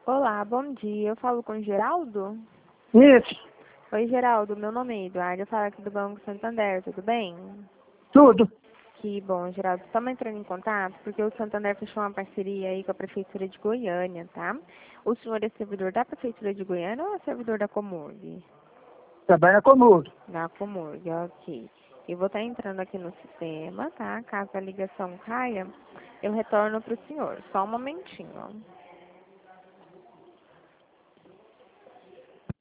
Olá, bom dia. Eu falo com o Geraldo? Isso, Oi, Geraldo. Meu nome é Eduardo. Eu falo aqui do Banco Santander, tudo bem? tudo. Que bom, Geraldo. Estamos entrando em contato porque o Santander fechou uma parceria aí com a Prefeitura de Goiânia, tá? O senhor é servidor da Prefeitura de Goiânia ou é servidor da Comurg? Trabalha comigo. Da Comurg, ok. Eu vou estar entrando aqui no sistema, tá? Caso a ligação caia, eu retorno para o senhor. Só um momentinho.